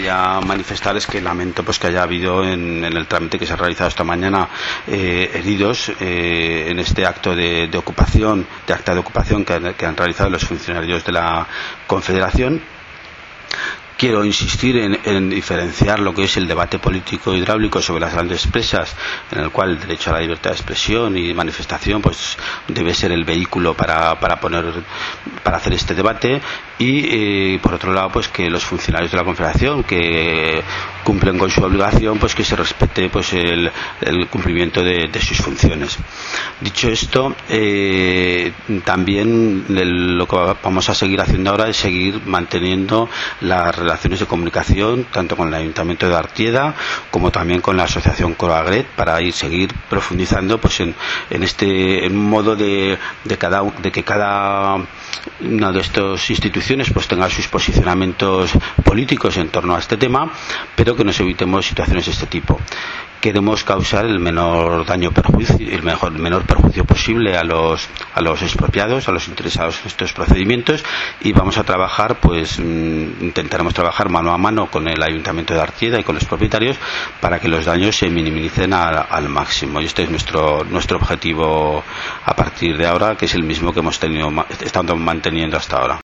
quería manifestar es que lamento pues que haya habido en el trámite que se ha realizado esta mañana heridos en este acto de ocupación, de acta de ocupación que han realizado los funcionarios de la Confederación. Quiero insistir en diferenciar lo que es el debate político hidráulico sobre las grandes presas, en el cual el derecho a la libertad de expresión y manifestación pues debe ser el vehículo para hacer este debate, y por otro lado pues que los funcionarios de la Confederación que cumplen con su obligación pues que se respete pues el cumplimiento de sus funciones. Dicho esto, también lo que vamos a seguir haciendo ahora es seguir manteniendo las relaciones de comunicación tanto con el Ayuntamiento de Artieda como también con la Asociación Coragret para seguir profundizando pues en un modo de que cada una de estas instituciones pues tenga sus posicionamientos políticos en torno a este tema, pero que nos evitemos situaciones de este tipo. Queremos causar el menor perjuicio posible a los expropiados, a los interesados en estos procedimientos, y vamos a trabajar, pues intentaremos trabajar mano a mano con el Ayuntamiento de Artieda y con los propietarios para que los daños se minimicen al máximo. Y este es nuestro objetivo a partir de ahora, que es el mismo que hemos estado manteniendo hasta ahora.